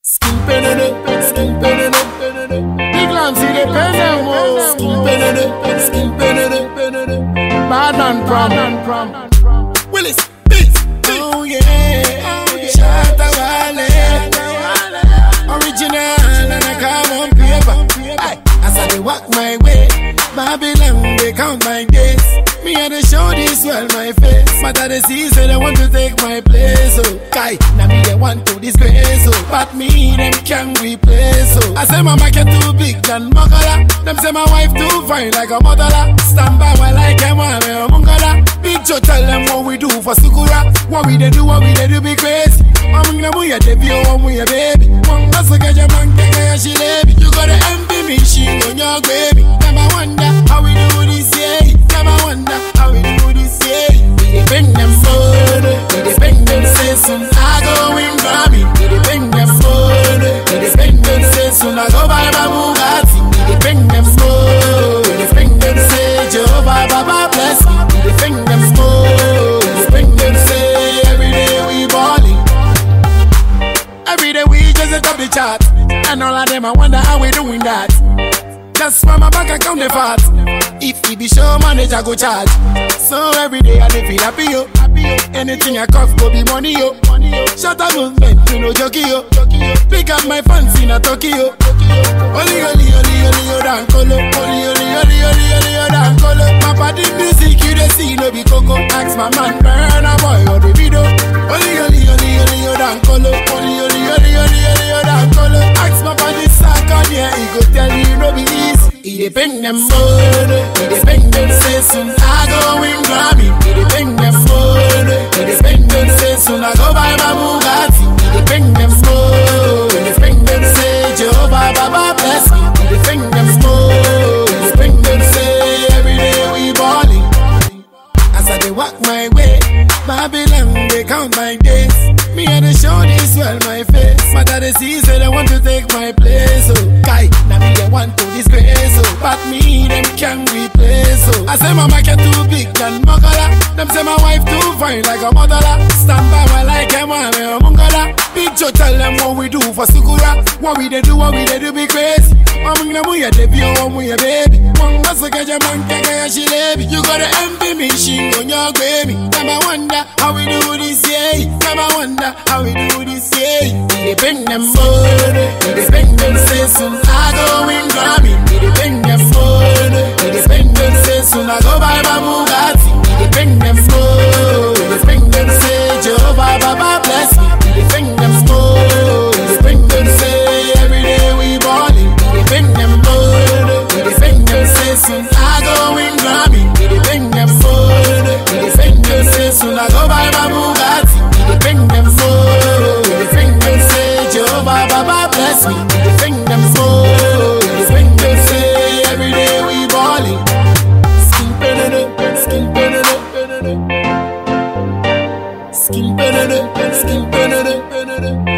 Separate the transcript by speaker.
Speaker 1: Skin penene, skin penene, penene. Big lamb see the penene, skin penene, skin penene, penene. Bad man prom. Willis, beats, oh yeah, Shatta Wale, original and I come on paper. Aye, as I dey walk my way, Babylon they count my days. Me and they show this well my face, but I see say they want to take my place. Oh, guy, now me they want to disgrace. Oh, but me them can replace. Oh, I say my market too big than Mokala. Them say my wife too fine like a motherla. Stand by while I can want me a mungala. Big Joe tell them what we do for Sukura. What we they do be crazy. I'm gonna move your debut, I'm with your baby. One muscle get your man, get she baby. You gotta envy me, she on your baby. Never wonder how we do this, yeah. Never wonder how we do this, yeah. We depend them food, we depend them say soon I go in Grammy. We depend them food, we depend them say soon I go buy my Bugatti. We depend them food, we depend them say Jehovah Baba bless me. We depend them food, we depend them say every day we balling. Every day we just set up the chart, and all of them I wonder how we doing that. Just for my bank account the fat. If he be show manager go charge. So every day I dey feel happy yo. Anything I cough go be money yo. Shut up movement, you know jockey yo. Pick up my fans in a Tokyo. Oli oli oli oli yo dan kolo. Oli oli oli oli oli yo dan kolo. My body music you dey see no be coco. Ask my man burn a boy or the video. Oli oli oli oli yo dan kolo. Oli oli oli oli oli yo dan kolo. Ask my body sack on here, he go tell you no be easy. He depend them food, he depend them say soon I go in Grammy. He depend them food, he depend them say soon I go buy my Bugatti. He depend them food, he depend them say Jehovah Baba bless me. He depend them food, he depend them say every day we balling. As I dey walk my way, Babylon they count my days. Me and they show this well my face, but I see say they want to take my place. Oh, guy, now me they want to disgrace. Oh, but me them can replace. Oh, I say my market too big than Mokala. Them say my wife too fine like a motherla. Stand by while I can want me a mungala. Big Joe tell them what we do for Sukura. What we they do be crazy. I'm gonna move your debut, I'm with your baby. One muscle get your man, get she baby. You gotta envy me, she on your baby. Never wonder how we do this, yeah. Never wonder how we do this, yeah. We depend them food, we depend them say soon I go in Grammy. We depend them food, we depend them say soon I go buy my Bugatti. We depend them food, we depend them say Jehovah Baba bless me. We depend them food, we depend them say every day we balling. We depend them food, we depend them say soon I go in Grammy. We depend them food, we depend them say soon I go buy my Bugatti. We depend them food, we depend them say Jehovah Baba bless me. We depend them food, we depend them say every day we balling. Skin penene, skin penene, penene. Skin penene, skin penene, penene.